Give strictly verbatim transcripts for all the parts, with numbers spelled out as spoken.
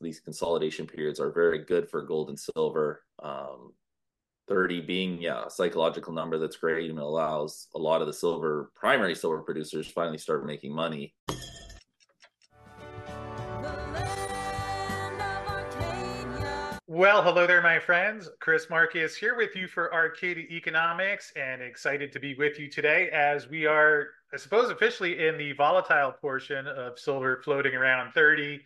these consolidation periods are very good for gold and silver. Um, thirty being, yeah, a psychological number that's great and it allows a lot of the silver, primary silver producers finally start making money. Well, hello there, my friends. Chris Marcus here with you for Arcadia Economics, and excited to be with you today as we are, I suppose, officially in the volatile portion of silver floating around thirty.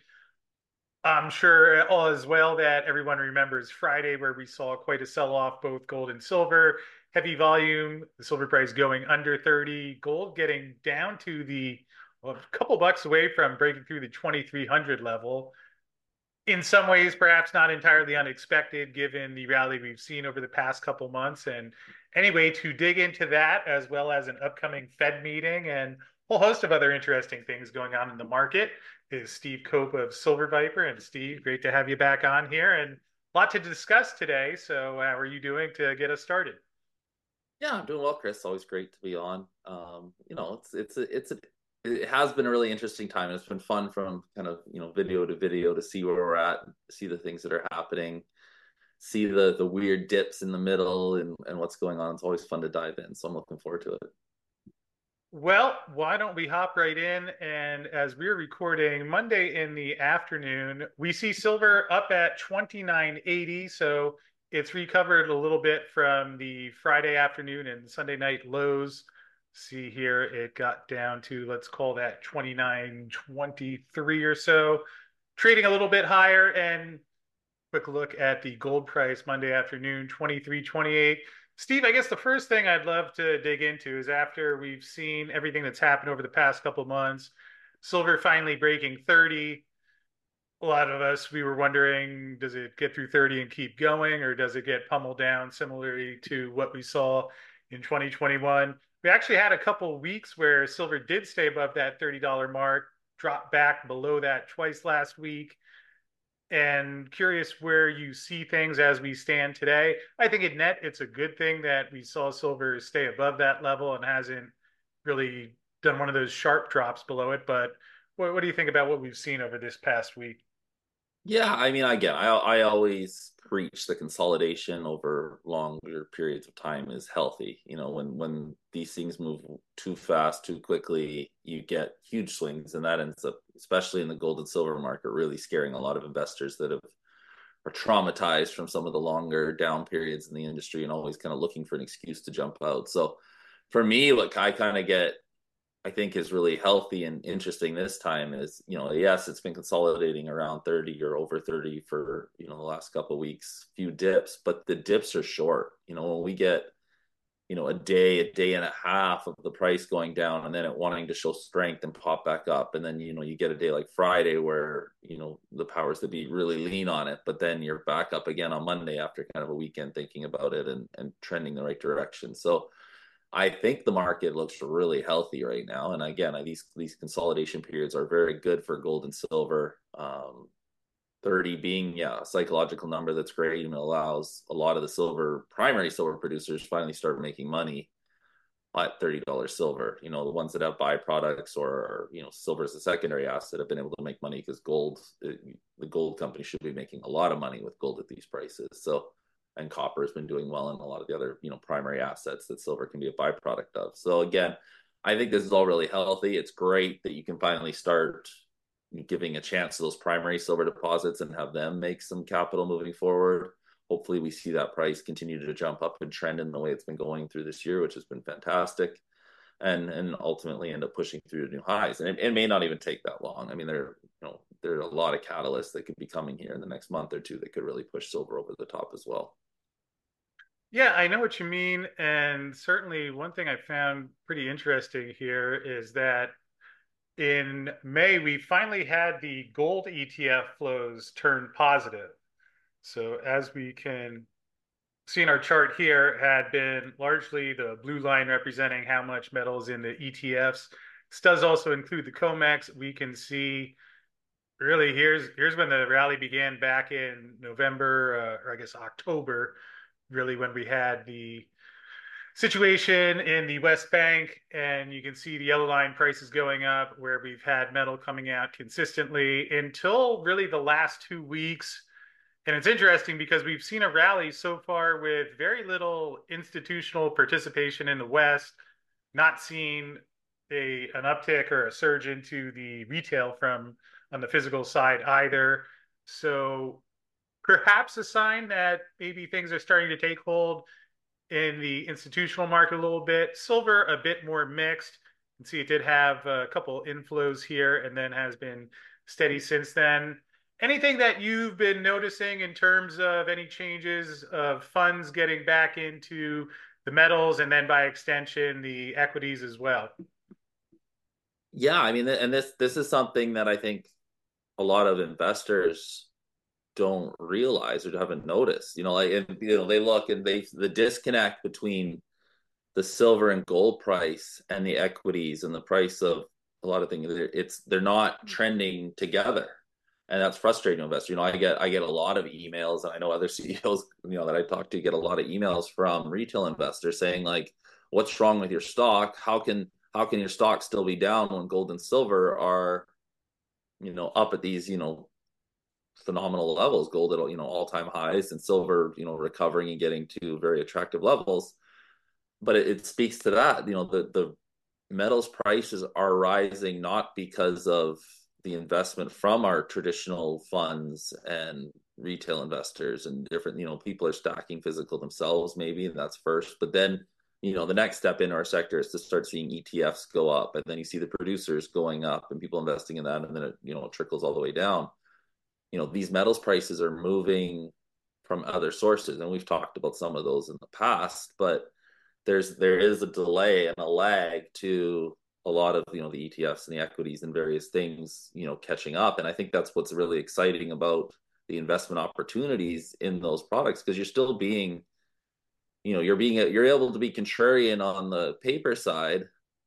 I'm sure all as well that everyone remembers Friday, where we saw quite a sell-off, both gold and silver, heavy volume, the silver price going under thirty, gold getting down to the well, a couple bucks away from breaking through the twenty-three hundred level. In some ways, perhaps not entirely unexpected given the rally we've seen over the past couple months. And anyway, to dig into that, as well as an upcoming Fed meeting and a whole host of other interesting things going on in the market, is Steve Cope of Silver Viper. And Steve, great to have you back on here and a lot to discuss today. So, how are you doing to get us started? Yeah, I'm doing well, Chris. Always great to be on. Um, you know, it's it's a, it's a, it has been a really interesting time. It's been fun from kind of, you know, video to video to see where we're at, see the things that are happening, see the the weird dips in the middle and and what's going on. It's always fun to dive in. So I'm looking forward to it. Well, why don't we hop right in? And as we're recording Monday in the afternoon, we see silver up at twenty-nine eighty. So it's recovered a little bit from the Friday afternoon and Sunday night lows. See here, it got down to, let's call that twenty-nine twenty-three or so, trading a little bit higher. And quick look at the gold price Monday afternoon, twenty-three twenty-eight. Steve, I guess the first thing I'd love to dig into is after we've seen everything that's happened over the past couple of months, silver finally breaking thirty. A lot of us, we were wondering, does it get through thirty and keep going, or does it get pummeled down similarly to what we saw in twenty twenty-one? We actually had a couple of weeks where silver did stay above that thirty dollar mark, dropped back below that twice last week, and curious where you see things as we stand today. I think in net, it's a good thing that we saw silver stay above that level and hasn't really done one of those sharp drops below it. But what, what do you think about what we've seen over this past week? Yeah, I mean, again, I I always preach the consolidation over longer periods of time is healthy. You know, when when these things move too fast, too quickly, you get huge swings, and that ends up, especially in the gold and silver market, really scaring a lot of investors that have are traumatized from some of the longer down periods in the industry and always kind of looking for an excuse to jump out. So for me, look, I kind of get I think is really healthy and interesting this time is, you know, yes, it's been consolidating around thirty or over thirty for, you know, the last couple of weeks, few dips, but the dips are short. You know, when we get, you know, a day, a day and a half of the price going down and then it wanting to show strength and pop back up. And then, you know, you get a day like Friday where, you know, the powers that be really lean on it, but then you're back up again on Monday after kind of a weekend thinking about it and, and trending the right direction. So, I think the market looks really healthy right now. And again, these these consolidation periods are very good for gold and silver. Um, thirty being, yeah, a psychological number that's great and it allows a lot of the silver, primary silver producers finally start making money at thirty dollars silver. You know, the ones that have byproducts or, you know, silver as a secondary asset have been able to make money because gold, the gold company should be making a lot of money with gold at these prices. So, and copper has been doing well in a lot of the other, you know, primary assets that silver can be a byproduct of. So again, I think this is all really healthy. It's great that you can finally start giving a chance to those primary silver deposits and have them make some capital moving forward. Hopefully we see that price continue to jump up and trend in the way it's been going through this year, which has been fantastic. And and ultimately end up pushing through to new highs. And it, it may not even take that long. I mean, there you know there are a lot of catalysts that could be coming here in the next month or two that could really push silver over the top as well. Yeah, I know what you mean. And certainly one thing I found pretty interesting here is that in May, we finally had the gold E T F flows turn positive. So as we can see in our chart here, had been largely the blue line representing how much metal is in the E T Fs. This does also include the COMEX. We can see really here's here's when the rally began back in November, uh, or I guess October, really when we had the situation in the West Bank, and you can see the yellow line prices going up where we've had metal coming out consistently until really the last two weeks. And it's interesting because we've seen a rally so far with very little institutional participation in the West, not seeing a an uptick or a surge into the retail from on the physical side either. So perhaps a sign that maybe things are starting to take hold in the institutional market a little bit. Silver a bit more mixed. You can see it did have a couple inflows here and then has been steady since then. Anything that you've been noticing in terms of any changes of funds getting back into the metals and then by extension the equities as well? Yeah, I mean, and this this is something that I think a lot of investors don't realize or haven't noticed. You know, like and, you know, they look and they the disconnect between the silver and gold price and the equities and the price of a lot of things. It's they're not trending together, and that's frustrating to investors. You know, I get I get a lot of emails, and I know other C E Os, you know, that I talk to get a lot of emails from retail investors saying like, "What's wrong with your stock? How can how can your stock still be down when gold and silver are, you know, up at these, you know, phenomenal levels, gold at, you know, all-time highs and silver, you know, recovering and getting to very attractive levels." But it, it speaks to that, you know, the the metals prices are rising not because of the investment from our traditional funds and retail investors and different, you know, people are stacking physical themselves maybe, and that's first. But then, you know, the next step in our sector is to start seeing E T Fs go up, and then you see the producers going up and people investing in that, and then it, you know, it trickles all the way down. You know, these metals prices are moving from other sources, and we've talked about some of those in the past, but there's there is a delay and a lag to a lot of, you know, the E T Fs and the equities and various things, you know, catching up. And I think that's what's really exciting about the investment opportunities in those products, because you're still being, you know, you're being you're able to be contrarian on the paper side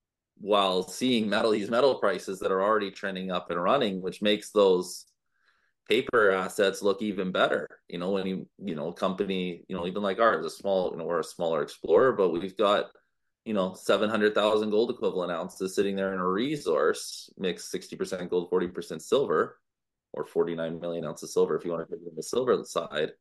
while seeing metal these metal prices that are already trending up and running, which makes those paper assets look even better. You know, when you, you know, a company, you know, even like ours, a small, you know, we're a smaller explorer, but we've got, you know, seven hundred thousand gold equivalent ounces sitting there in a resource, mixed sixty percent gold, forty percent silver, or forty-nine million ounces silver if you want to put it on the silver side.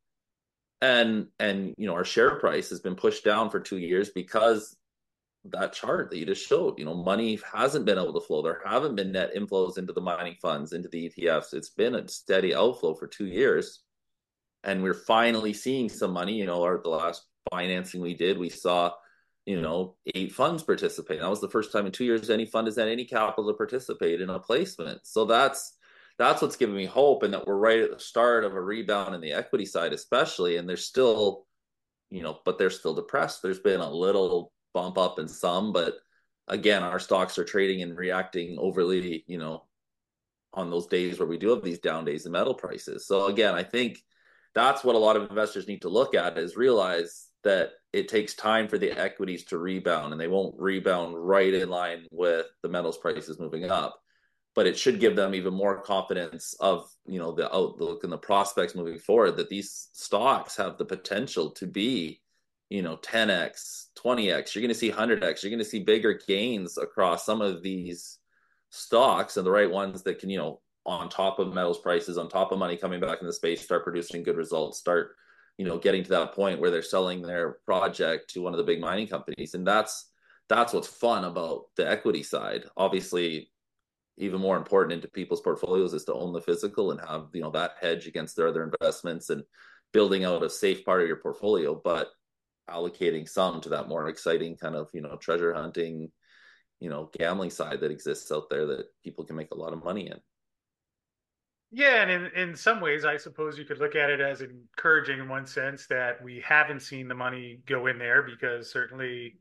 And, and, you know, our share price has been pushed down for two years because that chart that you just showed, you know, money hasn't been able to flow. There haven't been net inflows into the mining funds, into the E T Fs. It's been a steady outflow for two years. And we're finally seeing some money. You know, our the last financing we did, we saw, you know, eight funds participate. That was the first time in two years any fund has had any capital to participate in a placement. So that's that's what's giving me hope, and that we're right at the start of a rebound in the equity side, especially. And there's still, you know, but they're still depressed. There's been a little bump up in some, but again, our stocks are trading and reacting overly, you know, on those days where we do have these down days in metal prices. So again, I think that's what a lot of investors need to look at, is realize that it takes time for the equities to rebound, and they won't rebound right in line with the metals prices moving up. But it should give them even more confidence of, you know, the outlook and the prospects moving forward, that these stocks have the potential to be, you know, ten X, twenty X. You're going to see one hundred X. You're going to see bigger gains across some of these stocks, and the right ones that can, you know, on top of metals prices, on top of money coming back in the space, start producing good results, start, you know, getting to that point where they're selling their project to one of the big mining companies. And that's, that's what's fun about the equity side. Obviously, even more important into people's portfolios is to own the physical and have, you know, that hedge against their other investments and building out a safe part of your portfolio. But allocating some to that more exciting kind of, you know, treasure hunting, you know, gambling side that exists out there that people can make a lot of money in. Yeah, and in, in some ways, I suppose you could look at it as encouraging in one sense that we haven't seen the money go in there, because certainly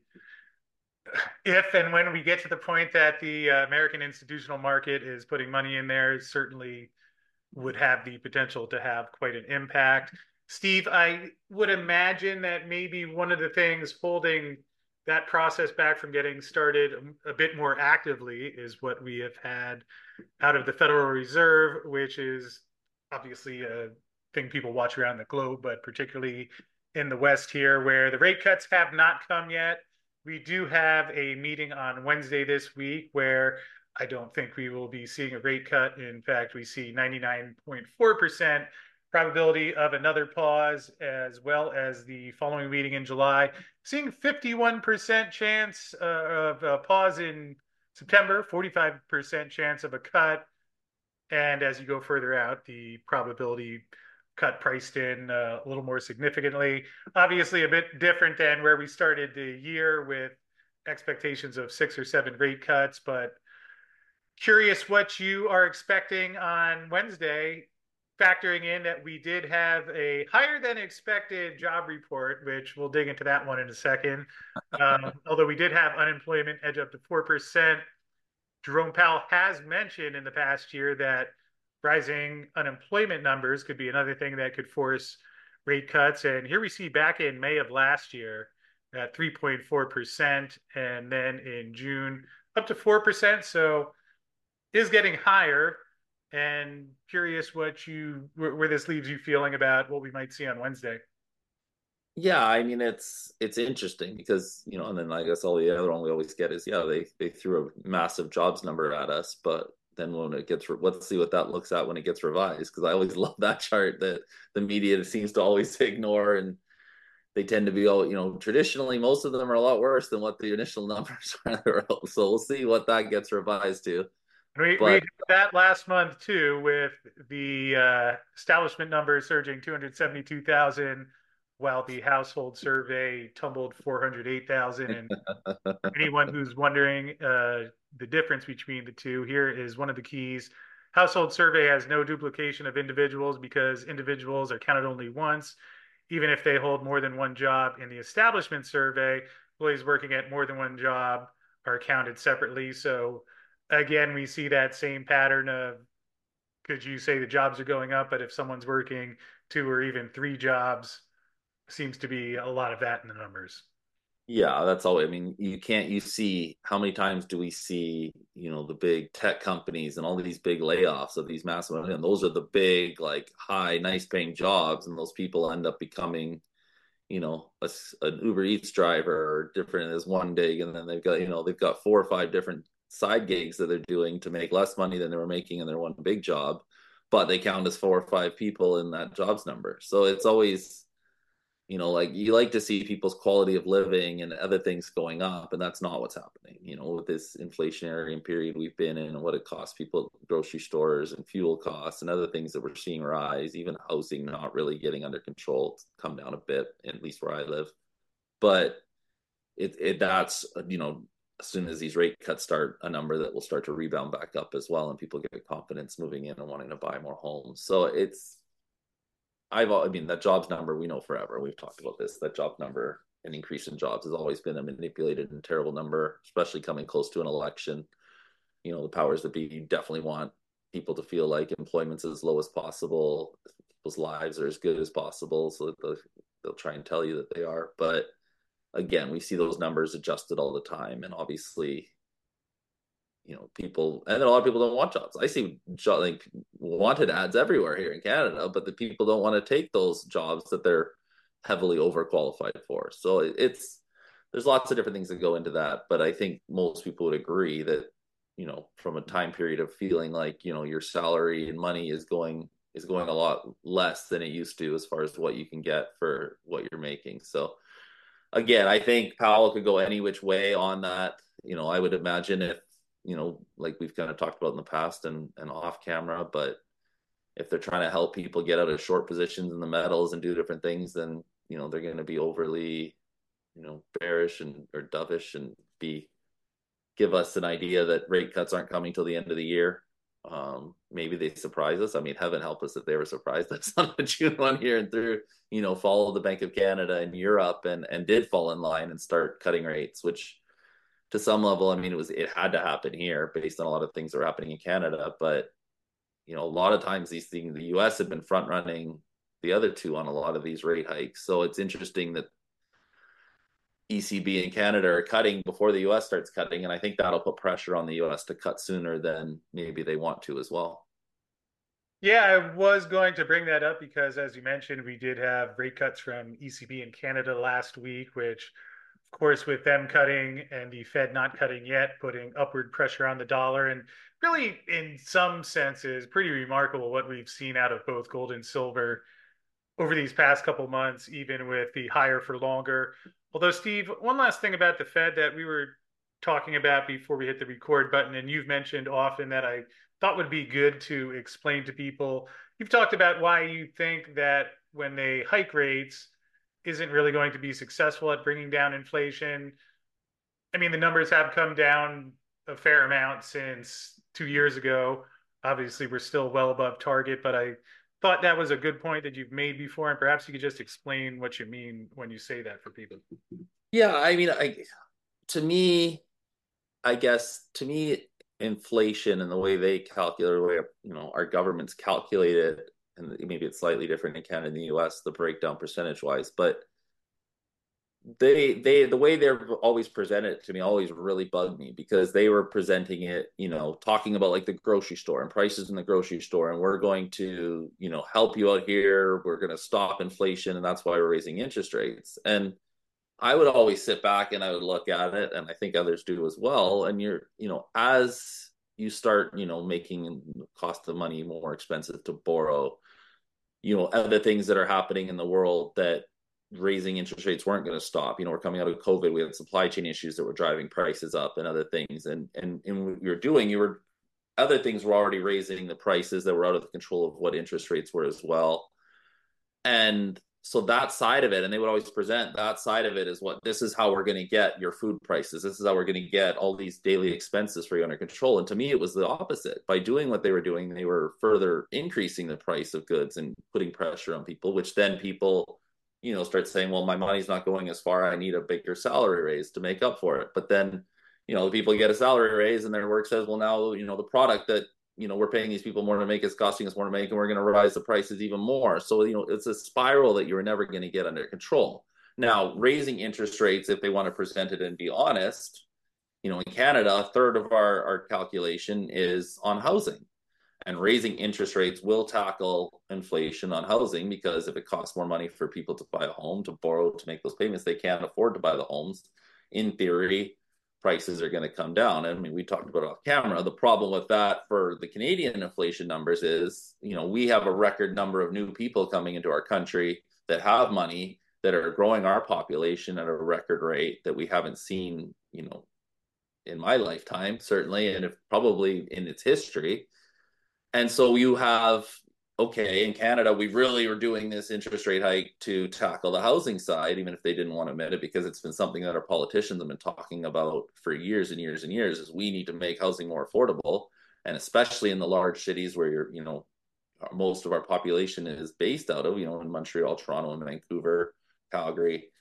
if and when we get to the point that the uh, American institutional market is putting money in there, it certainly would have the potential to have quite an impact. Steve, I would imagine that maybe one of the things holding that process back from getting started a bit more actively is what we have had out of the Federal Reserve, which is obviously a thing people watch around the globe, but particularly in the West here, where the rate cuts have not come yet. we do have a meeting on Wednesday this week where I don't think we will be seeing a rate cut. In fact, we see ninety-nine point four percent probability of another pause, as well as the following meeting in July, seeing fifty-one percent chance uh, of a pause in September, forty-five percent chance of a cut. And as you go further out, the probability cut priced in uh, a little more significantly. Obviously, a bit different than where we started the year with expectations of six or seven rate cuts, but curious what you are expecting on Wednesday, factoring in that we did have a higher than expected job report, which we'll dig into that one in a second. Um, although we did have unemployment edge up to four percent. Jerome Powell has mentioned in the past year that rising unemployment numbers could be another thing that could force rate cuts. And here we see back in May of last year at three point four percent, and then in June up to four percent. So is getting higher. And curious what you where, where this leaves you feeling about what we might see on Wednesday. Yeah, I mean it's it's interesting because you know, and then I guess all the other one we always get is yeah they they threw a massive jobs number at us, but then when it gets let's see what that looks at when it ggets revised because I always love that chart that the media seems to always ignore and they tend to be all you know traditionally most of them are a lot worse than what the initial numbers are. So we'll see what that gets revised to. We we But did that last month too, with the uh, establishment numbers surging two hundred seventy-two thousand, while the household survey tumbled four hundred eight thousand. And for anyone who's wondering uh, the difference between the two, here is one of the keys. Household survey has no duplication of individuals because individuals are counted only once, even if they hold more than one job. In the establishment survey, employees working at more than one job are counted separately. So again, we see that same pattern of could you say the jobs are going up, but if someone's working two or even three jobs, seems to be a lot of that in the numbers. yeah, that's all. I mean, you can't, you see how many times do we see, you know, the big tech companies and all these big layoffs of these massive, and those are the big, like high, nice paying jobs. And those people end up becoming, you know, a, an Uber Eats driver or different as one gig. And then they've got, you know, they've got four or five different side gigs that they're doing to make less money than they were making in their one big job, but they count as four or five people in that jobs number. So it's always, you know, like you like to see people's quality of living and other things going up, and that's not what's happening. You know, with this inflationary period we've been in and what it costs people at grocery stores and fuel costs and other things that we're seeing rise, even housing not really getting under control, it's come down a bit, at least where I live. But it, it that's, you know, as soon as these rate cuts start, a number that will start to rebound back up as well, and people get confidence moving in and wanting to buy more homes. So it's I've, I mean, that jobs number we know forever. We've talked about this. That job number, an increase in jobs, has always been a manipulated and terrible number, especially coming close to an election. You know, the powers that be definitely want people to feel like employment's as low as possible, people's lives are as good as possible, so that they'll, they'll try and tell you that they are. But again, we see those numbers adjusted all the time, and obviously, you know, people, and then a lot of people don't want jobs. I see job, like wanted ads everywhere here in Canada, but the people don't want to take those jobs that they're heavily overqualified for. So it's there's lots of different things that go into that, but I think most people would agree that, you know, from a time period of feeling like, you know, your salary and money is going is going a lot less than it used to as far as what you can get for what you're making. So again, I think Powell could go any which way on that. You know, I would imagine if, you know, like we've kind of talked about in the past and, and off camera, but if they're trying to help people get out of short positions in the metals and do different things, then, you know, they're going to be overly, you know, bearish and or dovish and be give us an idea that rate cuts aren't coming till the end of the year. Um, maybe they surprise us. I mean, heaven help us if they were surprised us on the June one here and through, you know, follow the Bank of Canada and Europe and and did fall in line and start cutting rates, which to some level, I mean, it was it had to happen here based on a lot of things that are happening in Canada. But you know, a lot of times these things, the U S had been front running the other two on a lot of these rate hikes. So it's interesting that E C B and Canada are cutting before the U S starts cutting, and I think that'll put pressure on the U S to cut sooner than maybe they want to as well. Yeah, I was going to bring that up because, as you mentioned, we did have rate cuts from E C B in Canada last week, which of course, with them cutting and the Fed not cutting yet, putting upward pressure on the dollar. And really, in some senses, pretty remarkable what we've seen out of both gold and silver over these past couple months, even with the higher for longer. Although, Steve, one last thing about the Fed that we were talking about before we hit the record button, and you've mentioned often that I thought would be good to explain to people. You've talked about why you think that when they hike rates, isn't really going to be successful at bringing down inflation. I mean, the numbers have come down a fair amount since two years ago. Obviously, we're still well above target, but I thought that was a good point that you've made before, and perhaps you could just explain what you mean when you say that for people. Yeah, I mean, I to me, I guess to me, inflation and the way they calculate, the way you know our governments calculate it, and maybe it's slightly different in Canada and the U S, the breakdown percentage wise, but they they the way they're always presented it to me always really bugged me because they were presenting it, you know, talking about like the grocery store and prices in the grocery store, and we're going to, you know, help you out here. We're going to stop inflation, and that's why we're raising interest rates. And I would always sit back and I would look at it, and I think others do as well. And you're, you know, as you start, you know, making cost of money more expensive to borrow, you know, other things that are happening in the world that raising interest rates weren't going to stop. You know, we're coming out of COVID. We had supply chain issues that were driving prices up and other things. And and and what you're doing, you were other things were already raising the prices that were out of the control of what interest rates were as well. And so that side of it, and they would always present that side of it as what this is how we're going to get your food prices. This is how we're going to get all these daily expenses for you under control. And to me, it was the opposite. By doing what they were doing, they were further increasing the price of goods and putting pressure on people, which then people, you know, start saying, well, my money's not going as far. I need a bigger salary raise to make up for it. But then, you know, the people get a salary raise and their work says, well, now, you know, the product that, you know, we're paying these people more to make, it's costing us more to make, and we're going to rise the prices even more. So, you know, it's a spiral that you're never going to get under control. Now, raising interest rates, if they want to present it and be honest, you know, in Canada, a third of our, our calculation is on housing. And raising interest rates will tackle inflation on housing, because if it costs more money for people to buy a home, to borrow, to make those payments, they can't afford to buy the homes. In theory, prices are going to come down. I mean, we talked about it off camera. The problem with that for the Canadian inflation numbers is, you know, we have a record number of new people coming into our country that have money, that are growing our population at a record rate that we haven't seen, you know, in my lifetime, certainly, and if probably in its history. And so you have, okay, in Canada, we really are doing this interest rate hike to tackle the housing side, even if they didn't want to admit it, because it's been something that our politicians have been talking about for years and years and years, is we need to make housing more affordable. And especially in the large cities where you're, you know, most of our population is based out of, you know, in Montreal, Toronto, and Vancouver, Calgary.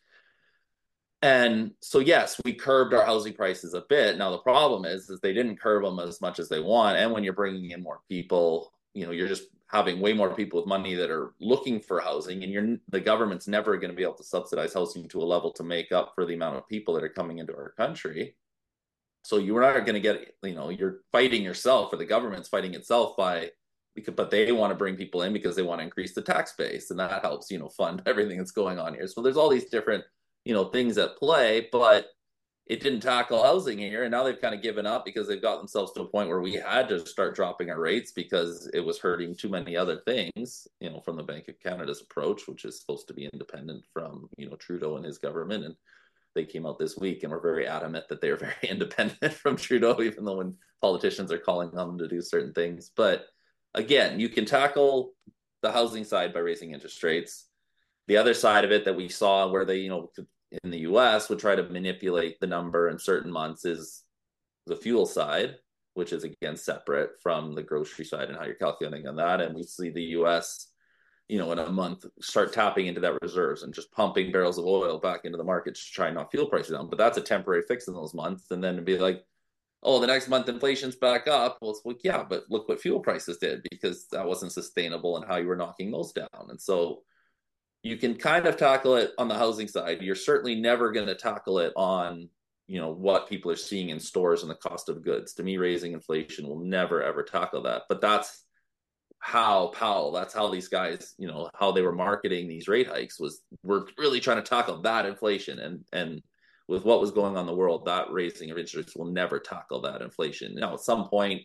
And so, yes, we curbed our housing prices a bit. Now, the problem is, is they didn't curb them as much as they want. And when you're bringing in more people, you know, you're just having way more people with money that are looking for housing, and you're the government's never going to be able to subsidize housing to a level to make up for the amount of people that are coming into our country. So you're not going to get, you know, you're fighting yourself, or the government's fighting itself by, because, but they want to bring people in because they want to increase the tax base, and that helps, you know, fund everything that's going on here. So there's all these different, you know, things at play, but it didn't tackle housing here. And now they've kind of given up because they've got themselves to a point where we had to start dropping our rates because it was hurting too many other things, you know, from the Bank of Canada's approach, which is supposed to be independent from, you know, Trudeau and his government. And they came out this week and were very adamant that they're very independent from Trudeau, even though when politicians are calling on them to do certain things. But again, you can tackle the housing side by raising interest rates. The other side of it that we saw, where they, you know, in the U S would try to manipulate the number in certain months, is the fuel side, which is again separate from the grocery side and how you're calculating on that. And we see the U S, you know, in a month start tapping into that reserves and just pumping barrels of oil back into the market to try and knock fuel prices down. But that's a temporary fix in those months. And then it'd be like, oh, the next month inflation's back up. Well, it's like, yeah, but look what fuel prices did, because that wasn't sustainable and how you were knocking those down. And so you can kind of tackle it on the housing side. You're certainly never going to tackle it on, you know, what people are seeing in stores and the cost of goods. To me, raising inflation will never, ever tackle that. But that's how Powell, that's how these guys, you know, how they were marketing these rate hikes, was we're really trying to tackle that inflation. And, and with what was going on in the world, that raising of interest will never tackle that inflation. Now, at some point,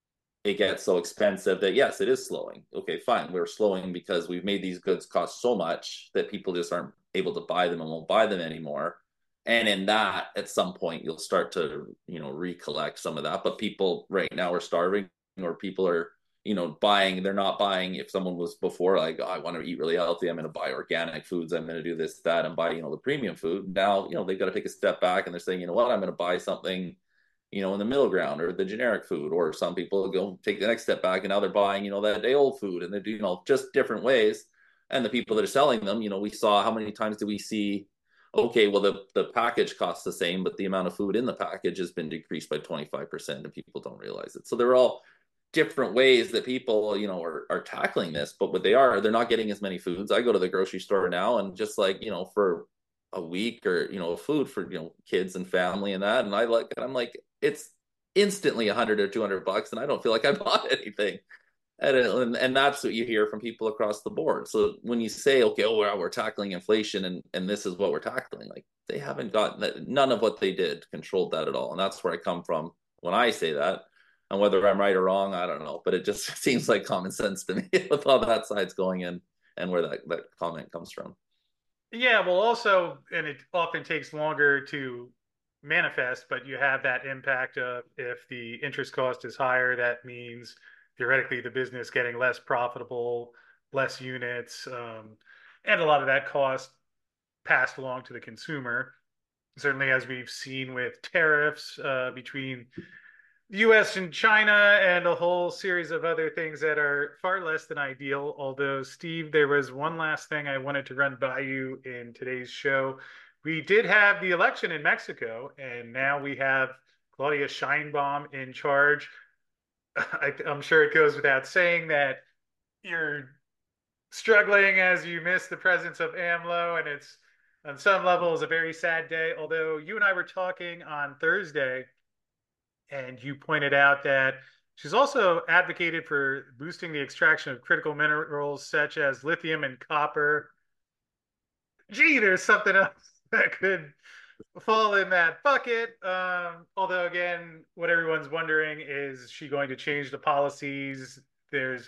it gets so expensive that yes, it is slowing. Okay, fine. We're slowing because we've made these goods cost so much that people just aren't able to buy them and won't buy them anymore. And in that, at some point, you'll start to, you know, recollect some of that. But people right now are starving, or people are, you know, buying. They're not buying. If someone was before like, oh, I want to eat really healthy, I'm going to buy organic foods, I'm going to do this, that, and buy, you know, the premium food. Now, you know, they've got to take a step back and they're saying, you know what, I'm going to buy something, you know, in the middle ground or the generic food. Or some people go take the next step back and now they're buying, you know, that day old food, and they do, you know, just different ways. And the people that are selling them, you know, we saw how many times do we see, okay, well, the, the package costs the same, but the amount of food in the package has been decreased by twenty-five percent and people don't realize it. So they're all different ways that people, you know, are, are tackling this. But what they are, they're not getting as many foods. I go to the grocery store now and just like, you know, for a week or, you know, food for, you know, kids and family and that. And I like, and I'm like, it's instantly a hundred or two hundred bucks. And I don't feel like I bought anything. And, and, and that's what you hear from people across the board. So when you say, okay, oh, well, we're tackling inflation and, and this is what we're tackling, like they haven't gotten that. None of what they did controlled that at all. And that's where I come from when I say that. And whether I'm right or wrong, I don't know. But it just seems like common sense to me with how that side's going in and where that, that comment comes from. Yeah, well, also, and it often takes longer to manifest, but you have that impact of if the interest cost is higher, that means theoretically the business getting less profitable, less units, um, and a lot of that cost passed along to the consumer. Certainly, as we've seen with tariffs uh, between the U S and China and a whole series of other things that are far less than ideal. Although, Steve, there was one last thing I wanted to run by you in today's show. We did have the election in Mexico, and now we have Claudia Sheinbaum in charge. I, I'm sure it goes without saying that you're struggling as you miss the presence of AMLO, and it's on some levels a very sad day. Although you and I were talking on Thursday, and you pointed out that she's also advocated for boosting the extraction of critical minerals such as lithium and copper. Gee, there's something else that could fall in that bucket. Um, although, again, what everyone's wondering is she going to change the policies? There's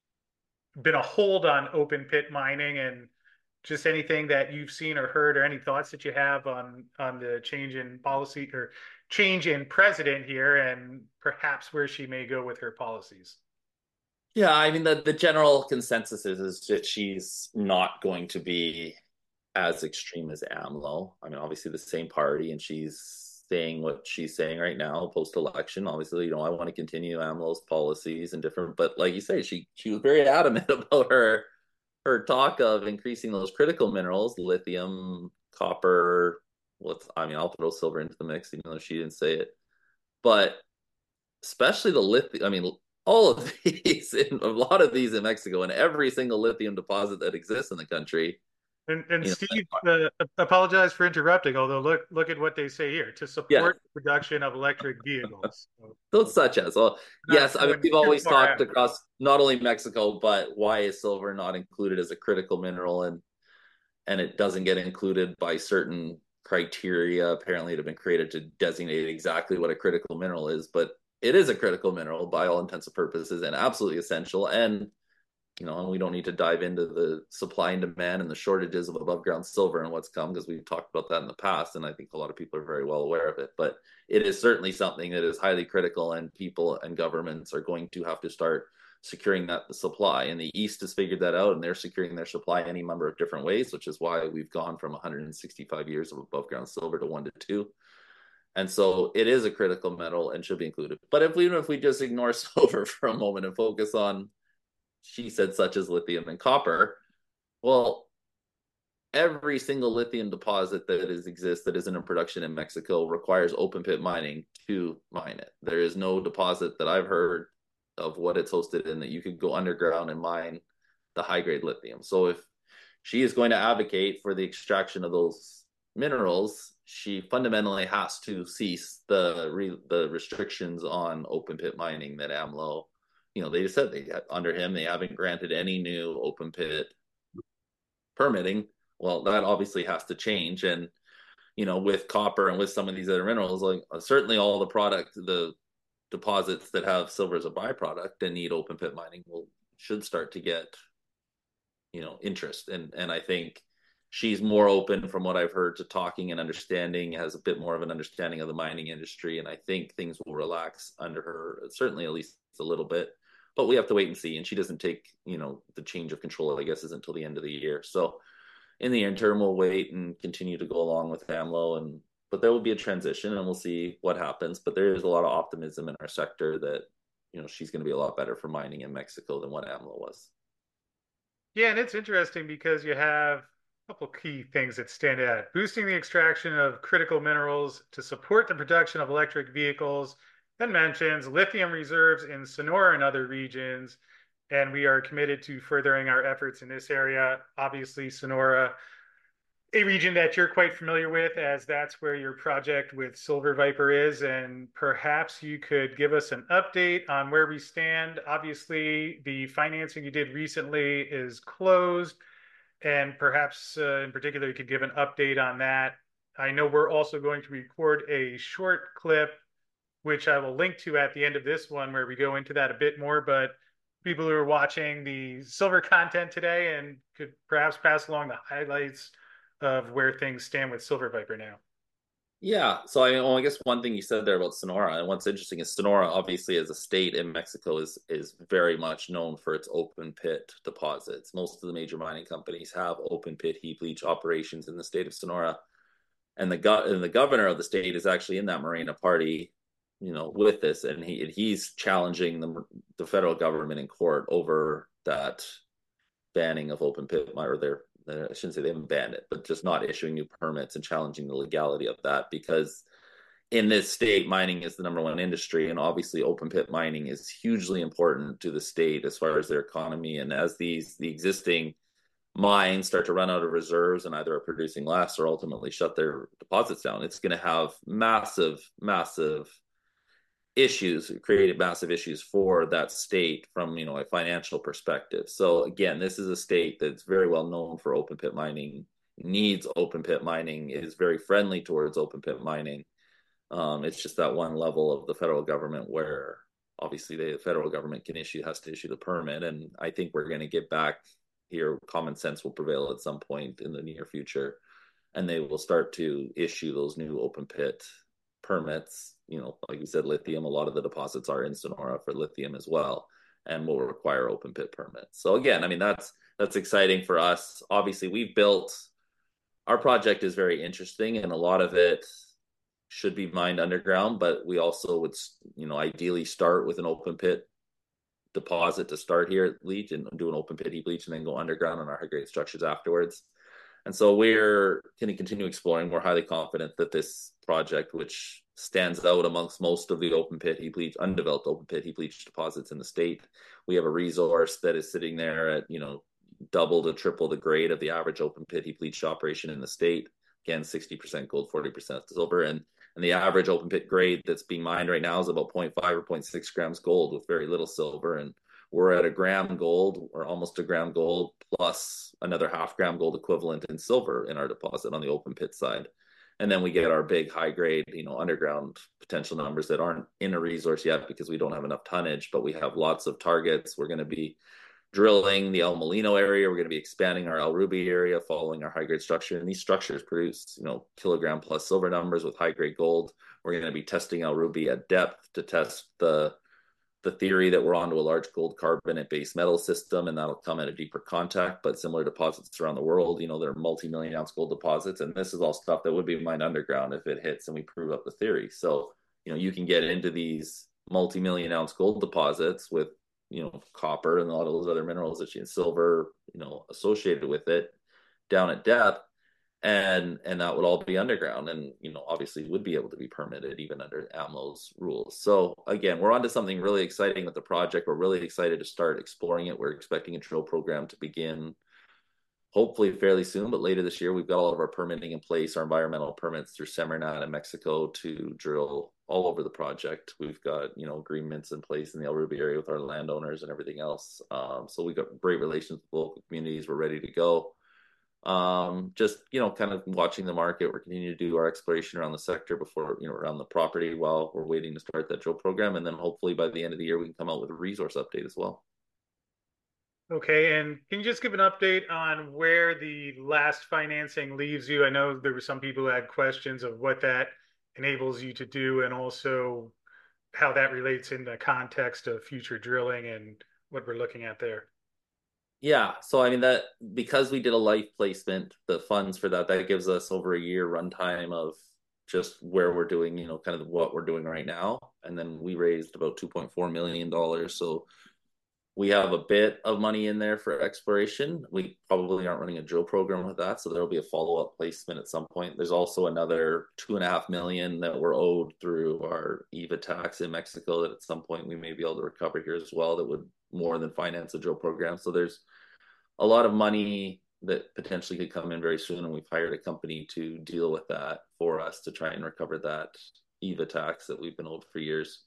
been a hold on open pit mining, and just anything that you've seen or heard or any thoughts that you have on on the change in policy or change in president here and perhaps where she may go with her policies. Yeah, I mean the the general consensus is, is that she's not going to be as extreme as AMLO. I mean, obviously the same party, and she's saying what she's saying right now post election. Obviously, you know, I want to continue AMLO's policies and different, but like you say, she she was very adamant about her her talk of increasing those critical minerals, lithium, copper. What's I mean, I'll throw silver into the mix, even though she didn't say it. But especially the lithium. I mean, all of these, in, a lot of these in Mexico, and every single lithium deposit that exists in the country. And, and You Steve, know, uh, apologize for interrupting. Although look, look at what they say here: to yeah, support the production of electric vehicles. So those such as well. not Yes, I mean going we've too always far talked out. across not only Mexico, but why is silver not included as a critical mineral, and and it doesn't get included by certain criteria apparently that have been created to designate exactly what a critical mineral is, but it is a critical mineral by all intents and purposes and absolutely essential. And you know, and we don't need to dive into the supply and demand and the shortages of above ground silver and what's come, because we've talked about that in the past, and I think a lot of people are very well aware of it. But it is certainly something that is highly critical, and people and governments are going to have to start securing that supply. And the East has figured that out, and they're securing their supply any number of different ways, which is why we've gone from one hundred sixty-five years of above ground silver to one to two. And so it is a critical metal and should be included. But if we, even if we just ignore silver for a moment and focus on, she said, such as lithium and copper, well, every single lithium deposit that is exists that isn't in production in Mexico requires open pit mining to mine it. There is no deposit that I've heard of what it's hosted in that you could go underground and mine the high grade lithium. So if she is going to advocate for the extraction of those minerals, she fundamentally has to cease the re- the restrictions on open pit mining that AMLO, you know, they just said they under him they haven't granted any new open pit permitting. Well, that obviously has to change, and you know, with copper and with some of these other minerals, like uh, certainly all the product, the deposits that have silver as a byproduct and need open pit mining will should start to get, you know, interest. And and I think she's more open from what I've heard to talking and understanding, has a bit more of an understanding of the mining industry. And I think things will relax under her, certainly at least a little bit. But we have to wait and see. And she doesn't take, you know, the change of control, I guess, is until the end of the year. So in the interim, we'll wait and continue to go along with AMLO. And but there will be a transition, and we'll see what happens. But there is a lot of optimism in our sector that, you know, she's going to be a lot better for mining in Mexico than what AMLO was. Yeah, and it's interesting because you have a couple key things that stand out. Boosting the extraction of critical minerals to support the production of electric vehicles, then mentions lithium reserves in Sonora and other regions. And we are committed to furthering our efforts in this area. Obviously, Sonora, a region that you're quite familiar with, as that's where your project with Silver Viper is. And perhaps you could give us an update on where we stand. Obviously, the financing you did recently is closed, and perhaps uh, in particular, you could give an update on that. I know we're also going to record a short clip, which I will link to at the end of this one, where we go into that a bit more. But people who are watching the silver content today and could perhaps pass along the highlights of where things stand with Silver Viper now. Yeah. So I, well, I guess one thing you said there about Sonora, and what's interesting is Sonora, obviously, as a state in Mexico, is is very much known for its open pit deposits. Most of the major mining companies have open pit heap leach operations in the state of Sonora, and the go- and the governor of the state is actually in that Morena party, you know, with this, and he and he's challenging the the federal government in court over that banning of open pit, or their I shouldn't say they haven't banned it, but just not issuing new permits and challenging the legality of that, because in this state, mining is the number one industry, and obviously open pit mining is hugely important to the state as far as their economy. And as these the existing mines start to run out of reserves and either are producing less or ultimately shut their deposits down, it's going to have massive, massive issues, created massive issues for that state from, you know, a financial perspective. So again, this is a state that's very well known for open pit mining, needs open pit mining, is very friendly towards open pit mining. Um, it's just that one level of the federal government where obviously the federal government can issue has to issue the permit, and I think we're going to get back here. Common sense will prevail at some point in the near future, and they will start to issue those new open pit permits. You know, like you said, lithium, a lot of the deposits are in Sonora for lithium as well, and will require open pit permits. So again, I mean, that's that's exciting for us. Obviously, we've built, our project is very interesting, and a lot of it should be mined underground, but we also would, you know, ideally start with an open pit deposit to start here at Leach and do an open pit heap leach and then go underground on our high grade structures afterwards. And so we're going to continue exploring. We're highly confident that this project, which stands out amongst most of the open pit heap leach, undeveloped open pit heap leach deposits in the state, we have a resource that is sitting there at, you know, double to triple the grade of the average open pit heap leach operation in the state. Again, sixty percent gold, forty percent silver. And, and the average open pit grade that's being mined right now is about zero point five or zero point six grams gold with very little silver. And we're at a gram gold, or almost a gram gold, plus another half gram gold equivalent in silver in our deposit on the open pit side. And then we get our big high grade, you know, underground potential numbers that aren't in a resource yet because we don't have enough tonnage, but we have lots of targets. We're going to be drilling the El Molino area. We're going to be expanding our El Ruby area, following our high grade structure. And these structures produce, you know, kilogram plus silver numbers with high grade gold. We're going to be testing El Ruby at depth to test the the theory that we're onto a large gold carbonate base metal system, and that'll come at a deeper contact. But similar deposits around the world, you know, they're multi-million ounce gold deposits, and this is all stuff that would be mined underground if it hits and we prove up the theory. So, you know, you can get into these multi-million ounce gold deposits with, you know, copper and a lot of those other minerals that you and silver, you know, associated with it down at depth. And and that would all be underground, and, you know, obviously would be able to be permitted even under AMLO's rules. So again, we're onto something really exciting with the project. We're really excited to start exploring it. We're expecting a drill program to begin hopefully fairly soon, but later this year. We've got all of our permitting in place, our environmental permits through Semarnat in Mexico to drill all over the project. We've got, you know, agreements in place in the El Ruby area with our landowners and everything else. Um, so we've got great relations with local communities. We're ready to go. Um, just, you know, kind of watching the market. We're continuing to do our exploration around the sector before, you know, around the property while we're waiting to start that drill program. And then hopefully by the end of the year, we can come out with a resource update as well. Okay, and can you just give an update on where the last financing leaves you? I know there were some people who had questions of what that enables you to do and also how that relates in the context of future drilling and what we're looking at there. Yeah, so I mean that because we did a life placement, the funds for that that gives us over a year runtime of just where we're doing, you know, kind of what we're doing right now. And then we raised about two point four million dollars. So we have a bit of money in there for exploration. We probably aren't running a drill program with that, so there'll be a follow-up placement at some point. There's also another two and a half million that we're owed through our E V A tax in Mexico that at some point we may be able to recover here as well. That would more than finance a drill program. So there's a lot of money that potentially could come in very soon, and we've hired a company to deal with that for us to try and recover that E V A tax that we've been owed for years.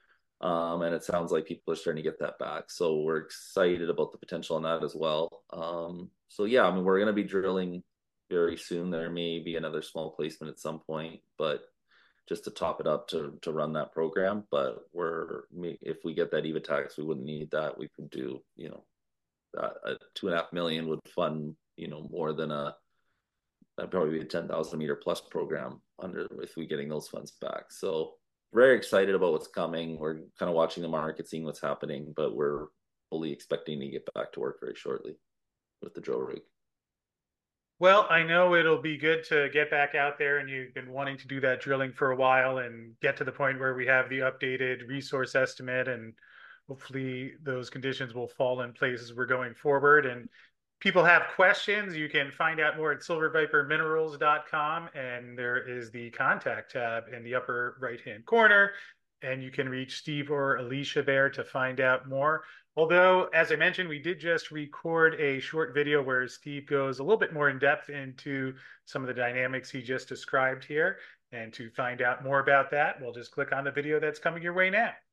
Um, and it sounds like people are starting to get that back. So we're excited about the potential on that as well. Um, so yeah, I mean, we're going to be drilling very soon. There may be another small placement at some point, but just to top it up to to run that program. But we're if we get that E V A tax, we wouldn't need that. We could do, you know, uh, a two and a half million would fund, you know, more than a that'd probably be a ten thousand meter plus program under if we getting those funds back. So very excited about what's coming. We're kind of watching the market, seeing what's happening, but we're fully expecting to get back to work very shortly with the drill rig. Well, I know it'll be good to get back out there, and you've been wanting to do that drilling for a while and get to the point where we have the updated resource estimate, and hopefully those conditions will fall in place as we're going forward. And people have questions, you can find out more at silver viper minerals dot com, and there is the contact tab in the upper right-hand corner, and you can reach Steve or Alicia there to find out more. Although, as I mentioned, we did just record a short video where Steve goes a little bit more in depth into some of the dynamics he just described here. And to find out more about that, we'll just click on the video that's coming your way now.